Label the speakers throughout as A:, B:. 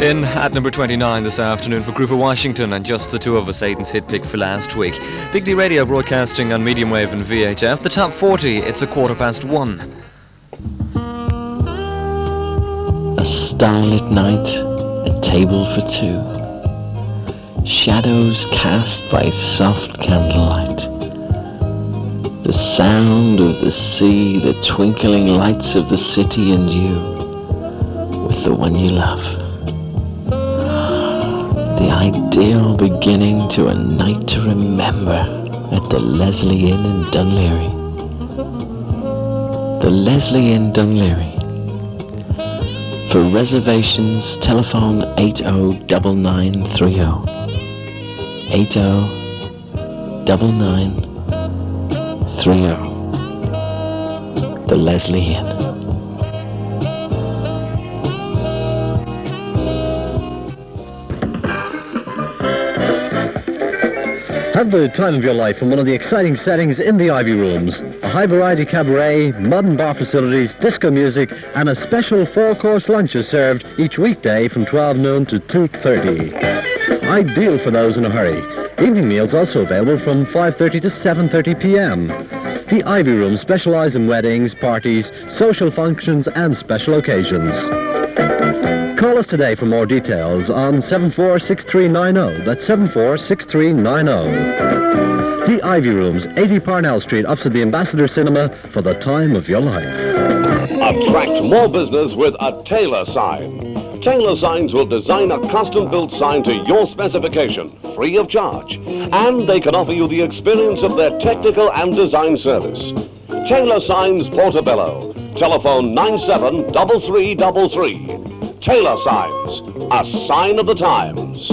A: In at number 29 this afternoon for Groove Washington and Just the Two of Us, Aidan's hit pick for last week. Big D Radio broadcasting on medium wave and VHF. The top 40, it's 1:15.
B: A starlit night, a table for two. Shadows cast by soft candlelight. The sound of the sea, the twinkling lights of the city, and you with the one you love. The ideal beginning to a night to remember at the Leslie Inn in Dunleary. The Leslie Inn Dunleary. For reservations, telephone 809930. 809930. The Leslie Inn.
C: Have the time of your life in one of the exciting settings in the Ivy Rooms. A high-variety cabaret, modern bar facilities, disco music, and a special four-course lunch is served each weekday from 12 noon to 2:30. Ideal for those in a hurry. Evening meals also available from 5:30 to 7:30 p.m. The Ivy Rooms specialize in weddings, parties, social functions, and special occasions. Call us today for more details on 746390. That's 746390. The Ivy Rooms, 80 Parnell Street, opposite the Ambassador Cinema, for the time of your life.
D: Attract more business with a Taylor sign. Taylor Signs will design a custom-built sign to your specification, free of charge. And they can offer you the experience of their technical and design service. Taylor Signs Portobello. Telephone 973333. Taylor Signs, a sign of the times.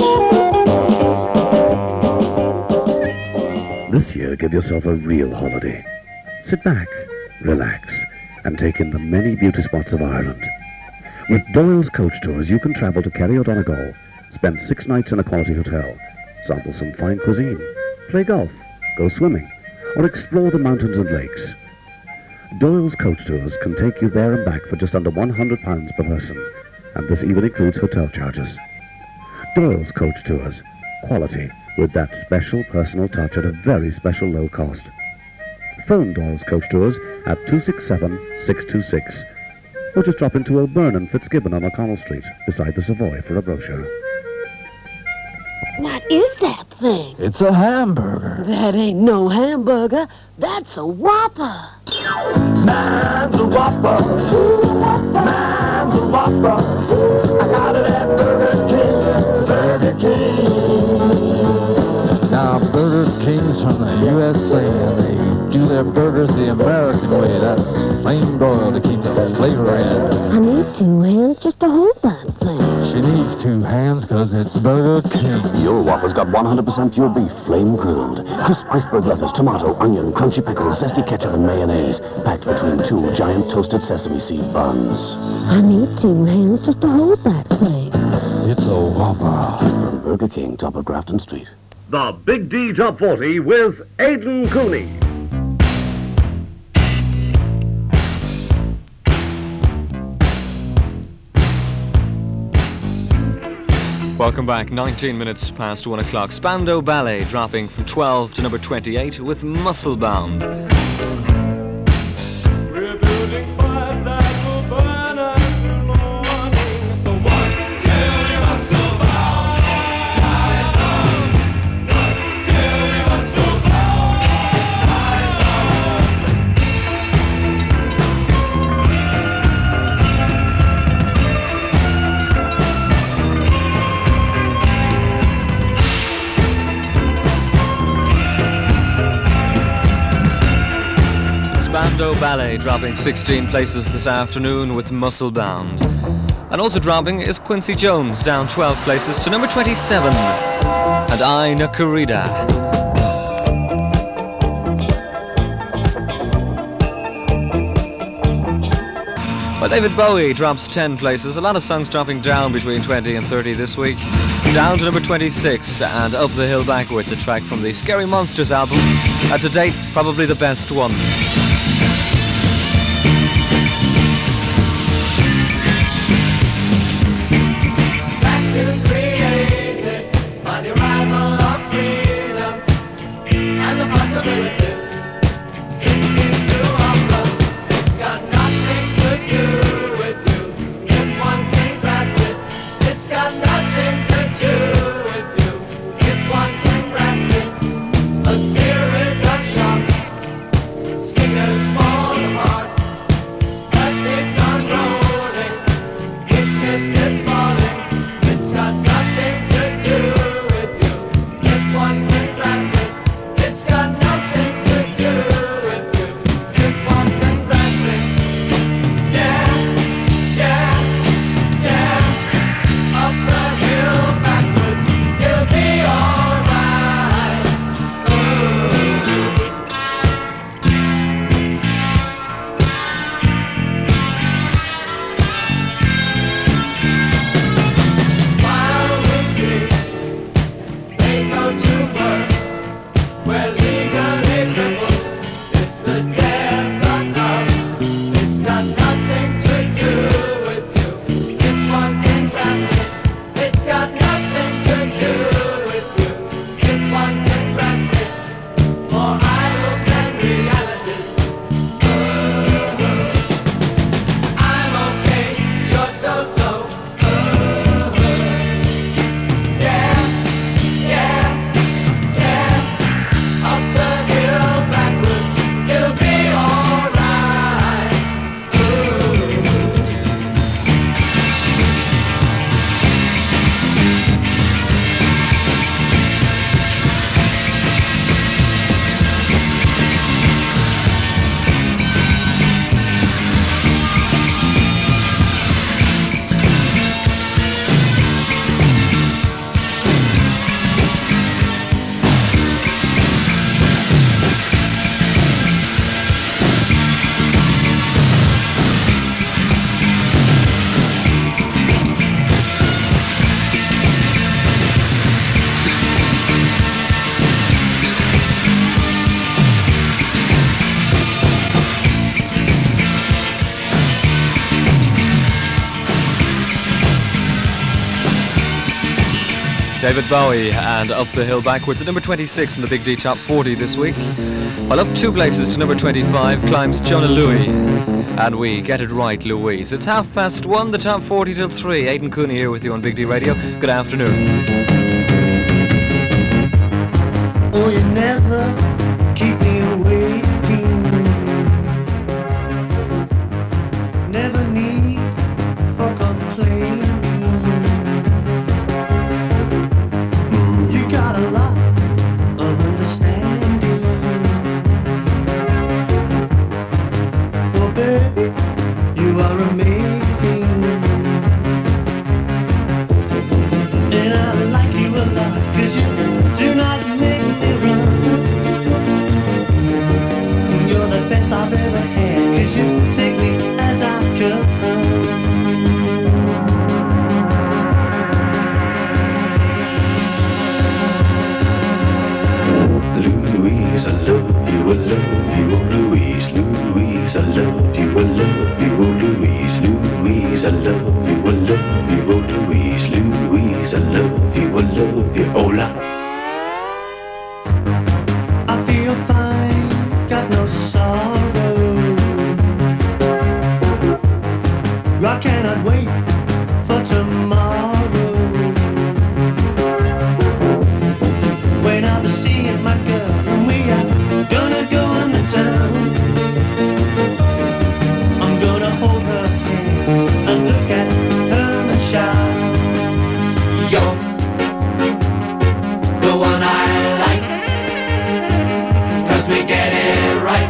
E: This year, give yourself a real holiday. Sit back, relax, and take in the many beauty spots of Ireland. With Doyle's Coach Tours, you can travel to Kerry or Donegal, spend 6 nights in a quality hotel, sample some fine cuisine, play golf, go swimming, or explore the mountains and lakes. Doyle's Coach Tours can take you there and back for just under £100 per person, and this even includes hotel charges. Doyle's Coach Tours, quality with that special personal touch at a very special low cost. Phone Doyle's Coach Tours at 267-626, or just drop into O'Byrne Fitzgibbon on O'Connell Street beside the Savoy for a brochure.
F: What is that thing?
G: It's a hamburger.
F: That ain't no hamburger. That's a Whopper.
G: Man's a Whopper. Man's a Whopper. I got it at Burger King. Burger King. Now, Burger King's from the USA, and they do their burgers the American way. That's flame broiled to keep the flavor in.
F: I need 2 hands just to hold that thing.
G: She needs 2 hands because it's Burger King.
D: Your Whopper's got 100% pure beef, flame grilled. Crisp iceberg lettuce, tomato, onion, crunchy pickles, zesty ketchup, and mayonnaise. Packed between 2 giant toasted sesame seed buns.
F: I need 2 hands just to hold that thing.
G: It's a Whopper.
D: From Burger King, top of Grafton Street.
C: The Big D Top 40 with Aidan Cooney.
A: Welcome back, 19 minutes past 1 o'clock. Spandau Ballet dropping from 12 to number 28 with Muscle Bound.
H: We're building fires that will burn until morning. Till we muscle bound. Till we muscle
A: Spandau Ballet dropping 16 places this afternoon with Muscle Bound. And also dropping is Quincy Jones, down 12 places to number 27. And Aina Corrida. Well, David Bowie drops 10 places. A lot of songs dropping down between 20 and 30 this week. Down to number 26 and Up the Hill Backwards, a track from the Scary Monsters album. To date, probably the best one.
H: back
A: David Bowie and Up the Hill Backwards at number 26 in the Big D Top 40 this week. While up 2 places to number 25 climbs Jonah Louie and We Get It Right, Louise. It's 1:30, the Top 40 till 3. Aidan Cooney here with you on Big D Radio. Good afternoon.
I: Oh, you never keep me waiting. Never need for complaining. You got a lot of understanding. Oh, baby, you are amazing. And I like you a lot, 'cause you do not make me run. You're the best I've ever had, 'cause you take me as I come. Louise, I love you, I love you, oh Louise. Louise, I love you, I love you, oh Louise. Louise, I love you, I love you, oh Louise. Louise, I love you, I love you, oh la. I feel fine, got no sorrow. I cannot wait for tomorrow, when I'll be seeing my girl and we are gonna go into town. I'm gonna hold her hands and look at her and shout, you're the one I like, 'cause we get it right.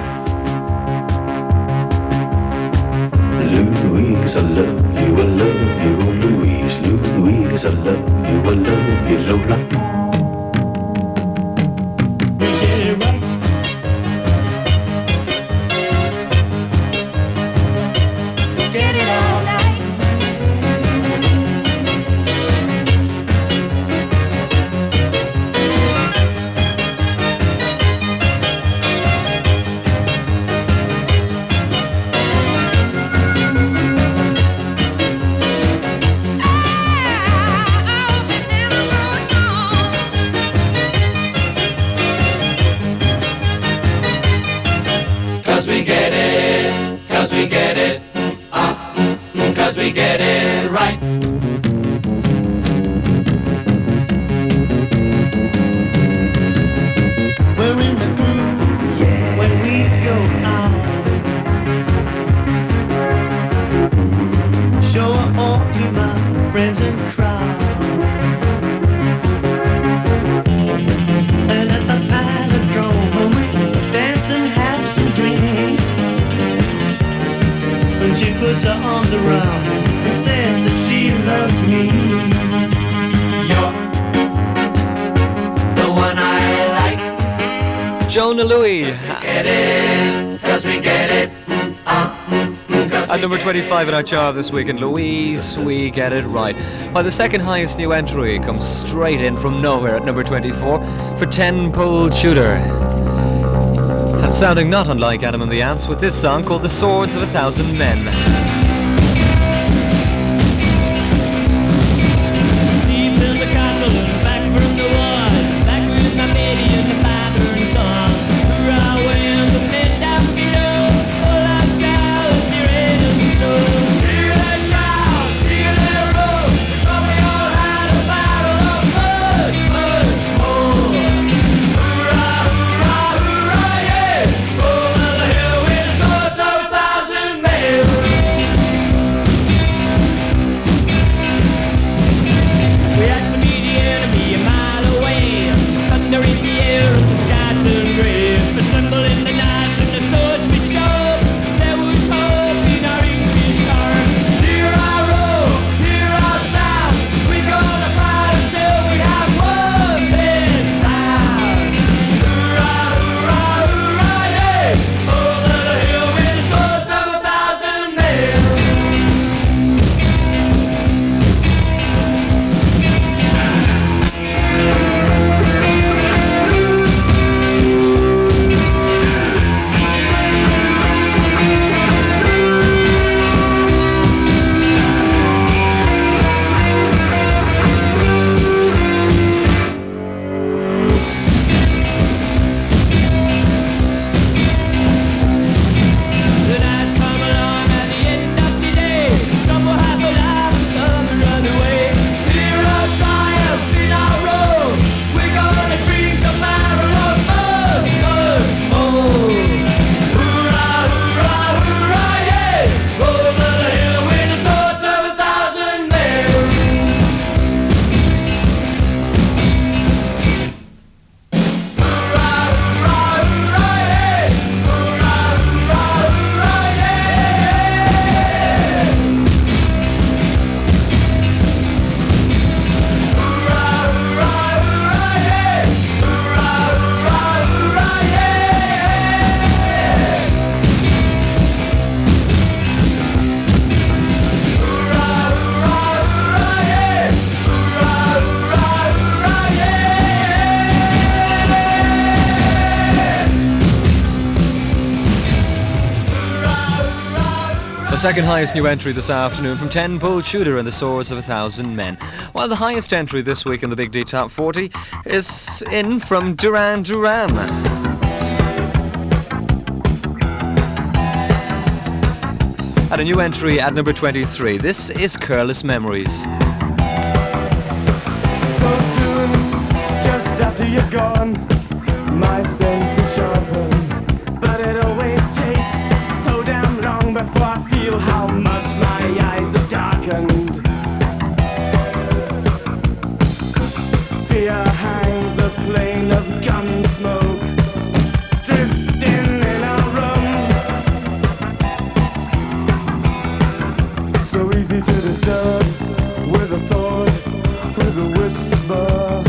I: Louise, I love you, I love you, oh Louise. Louise, I love you, I love you, Lola. We get it right. Get it all right. Cause we get it, 'cause we get it, 'cause we get it right. We're in the groove, yeah, when we go out. Show off to my friends and crowd. And at the Palindrome, when we dance and have some drinks, when she puts her arms around me and says that she loves me. You're the one I like.
A: Jonah Louie
I: Get it, 'cause we get it.
A: at number 25 in our chart this week, and Louise, We Get It Right. While the second highest new entry comes straight in from nowhere at number 24 for 10-Pole Shooter. And sounding not unlike Adam and the Ants with this song called The Swords of a Thousand Men.
H: Deep in the castle and back from the woods, back with my baby and the father and son. Right when the men down below, all I saw was the red and snow. Hear that shout, hear that roar, but we all had a battle of much, much more. Hoorah, hoorah, hoorah, yeah! Over the hill with the swords of a thousand men.
A: Second highest new entry this afternoon from 10, Bull Tudor and the Swords of 1,000 Men. While the highest entry this week in the Big D Top 40 is in from Duran Duran. At a new entry at number 23, this is Careless Memories.
J: So soon, just after you're gone, my senses sharpen, but it always takes so damn long before I feel how much my eyes have darkened. Fear hangs a plane of gun smoke, drifting in our room. So easy to disturb with a thought, with a whisper.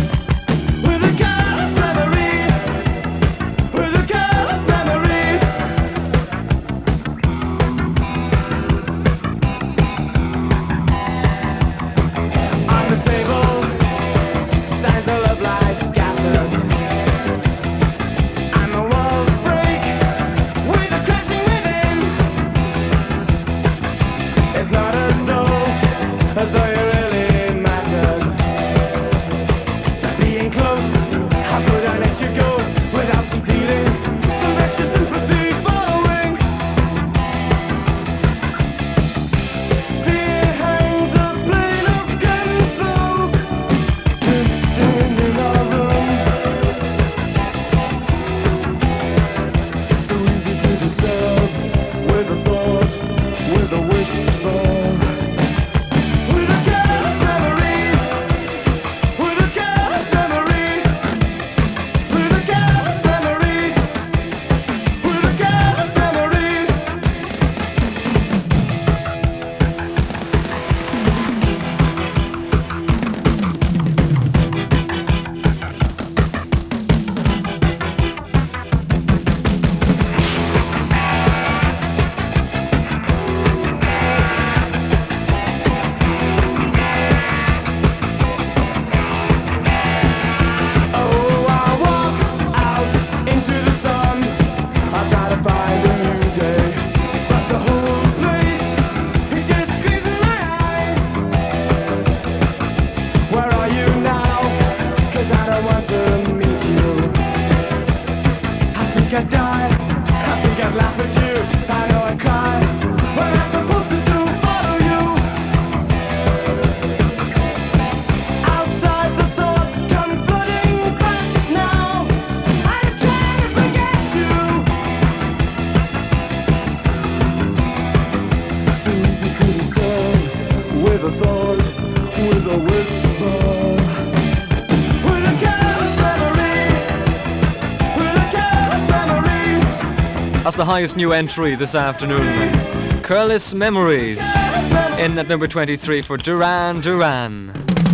A: That's the highest new entry this afternoon. Careless Memories in at number 23 for Duran Duran.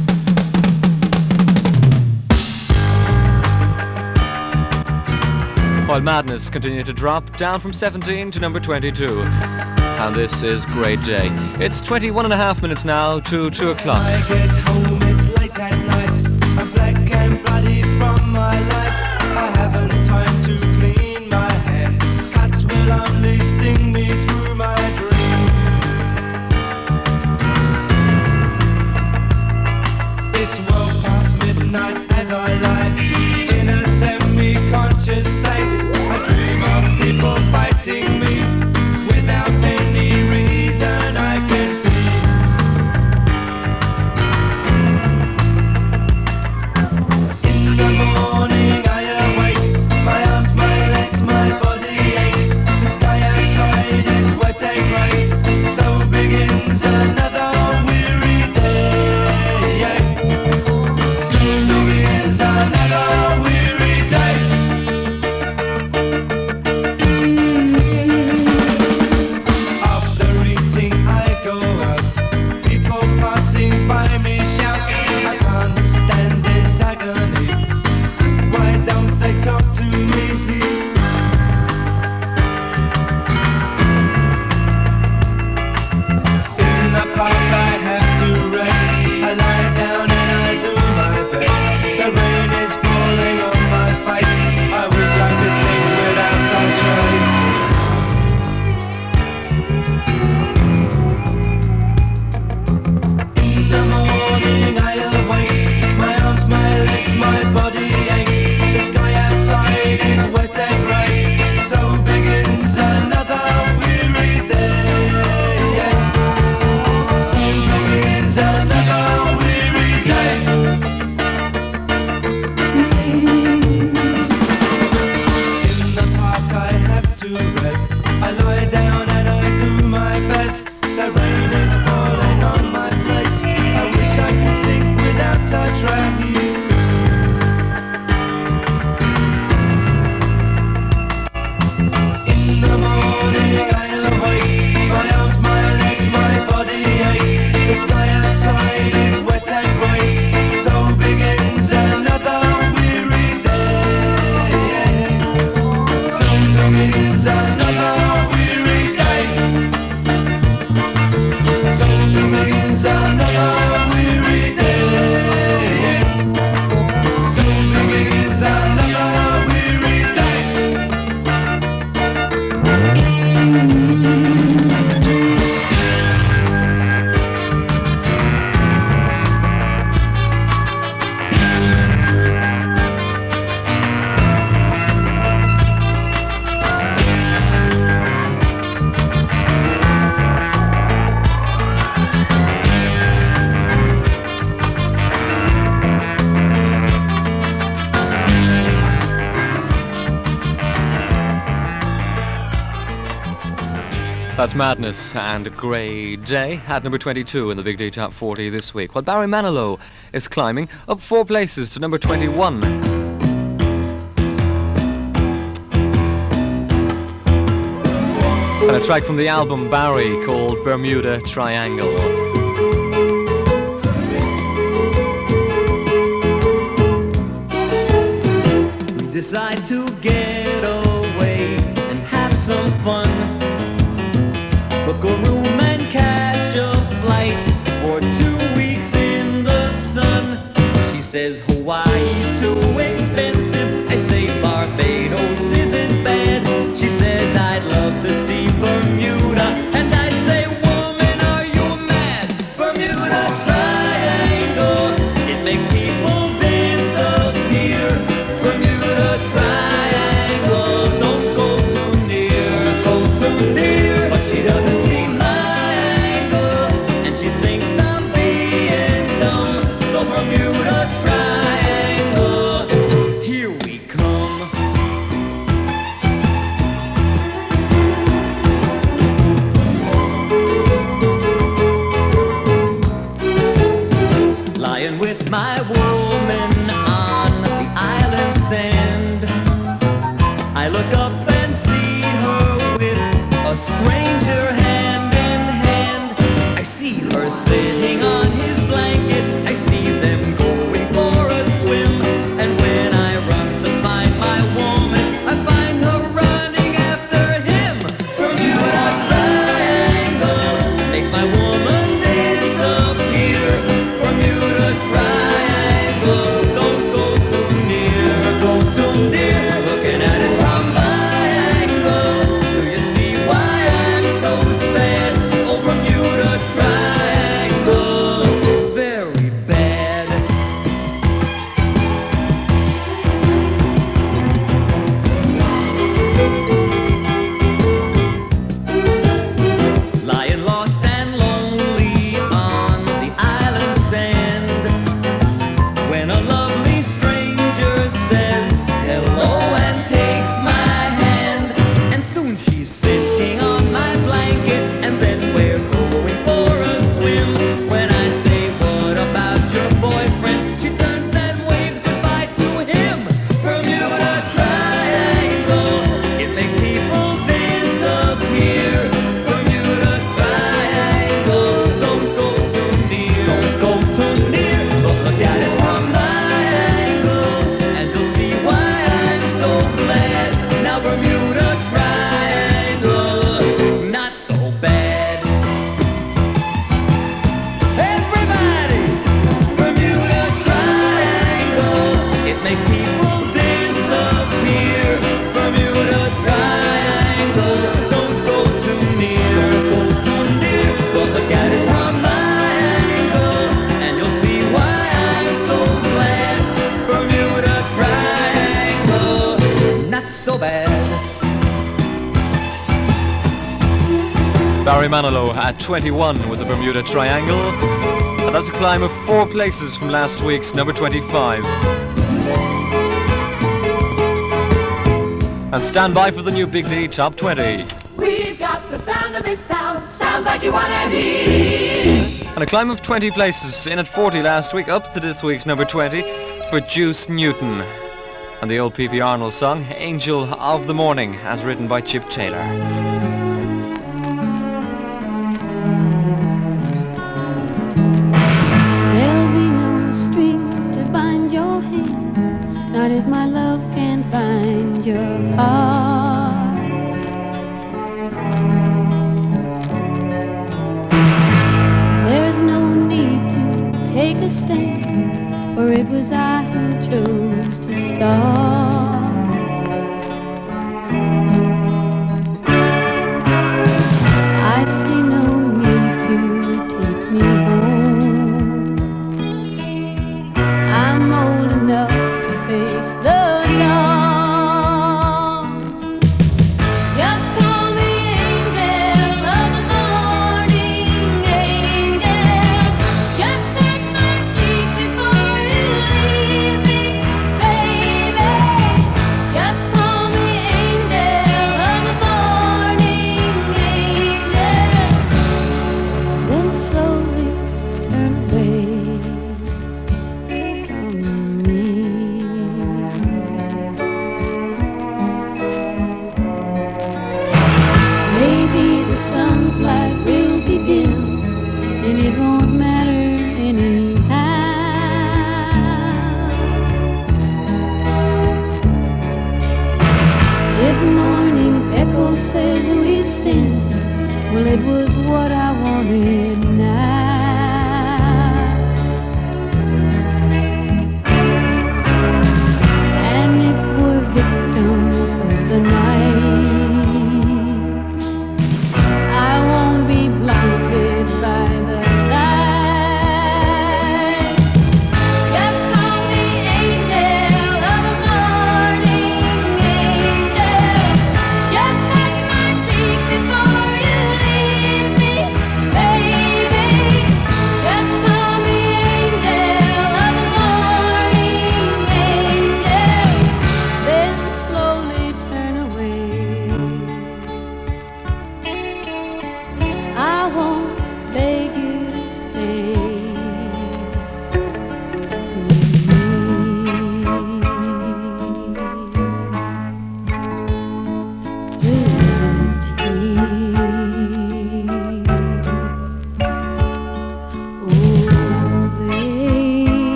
A: While Madness continue to drop down from 17 to number 22. And this is Great Day. It's 21 and a half minutes now to 2 o'clock.
H: I get home, it's late at night. I'm black and bloody from my life. I haven't time to clean my hands. Cats will only sting me through my dreams. It's well past midnight as I lie in a semi-conscious state. I dream of people fighting me without any reason I can see. In the morning I awake, my arms, my legs, my body aches. The sky outside is
A: That's Madness and Grey Day at number 22 in the Big D Top 40 this week. While Barry Manilow is climbing up 4 places to number 21. And a track from the album Barry called Bermuda Triangle.
K: We decide to get away and have some fun. Book a room and catch a flight for 2 weeks in the sun. She says Hawaii's too expensive. I say Barbados isn't bad. She says I'd love to see Bermuda, and I say, woman, are you mad? Bermuda Triangle, it makes people disappear. Bermuda Triangle, don't go too near, go too near. But she doesn't see my angle, and she thinks I'm being dumb. So Bermuda Triangle, here we come. Lying with my woman on the island sand, I look up and see her with a stranger hand in hand. I see her sitting on his blanket, I see them going for a swim. And when I run to find my woman, I find her running after him. Bermuda Triangle makes my woman disappear. Bermuda Triangle, don't go too near, go too near. Looking at it from my angle, do you see why I'm so sad? Oh, Bermuda Triangle, very bad. Lying lost and lonely on the island sand, when a lovely stranger says hello and takes my hand. And soon she's sitting on my blanket, and then we're going for a swim. When I say, what about your boyfriend? She turns and waves goodbye to him. Bermuda Triangle, it makes people disappear. Bermuda Triangle, don't go too near, don't go too near. But look at it from my angle, and you'll see why I'm so glad. Now Bermuda Triangle, not so bad. Everybody, Bermuda Triangle, it makes people disappear. Bermuda Triangle, don't go too near, don't go too near. But look at it from my angle, and you'll see why I'm so glad. Bermuda Triangle, not so bad.
A: Barry Manilow at 21 with the Bermuda Triangle. And that's a climb of 4 places from last week's number 25. And stand by for the new Big D Top 20.
H: We've got the sound of this town. Sounds like you wanna hear.
A: And a climb of 20 places, in at 40 last week, up to this week's number 20 for Juice Newton. And the old P.P. Arnold song, Angel of the Morning, as written by Chip Taylor.
L: There'll be no strings to bind your hands, not if my love can't bind your heart. There's no need to take a stand, for it was I who chose to start. I see no need to take me home. I'm old enough to face the dawn. Just call me angel of the morning, angel. Just touch my cheek before you leave me, baby.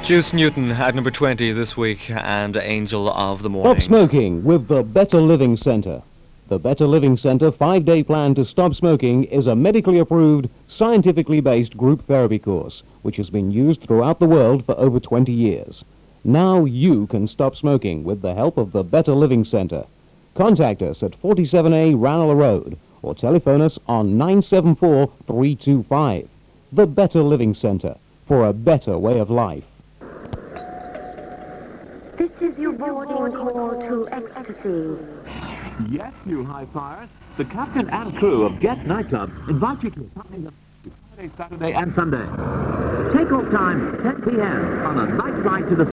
A: Juice Newton at number 20 this week, and Angel of the
M: Stop
A: Morning.
M: smoking with the Better Living Centre. The Better Living Centre 5-day plan to stop smoking is a medically approved, scientifically based group therapy course, which has been used throughout the world for over 20 years. Now you can stop smoking with the help of the Better Living Centre. Contact us at 47A Ranelagh Road or telephone us on 974-325. The Better Living Centre, for a better way of life.
F: This is your boarding call to ecstasy.
N: Yes, you high flyers. The captain and crew of Getz Nightclub invite you to accompany them Friday, Saturday and Sunday. Take off time 10 p.m. on a night flight to the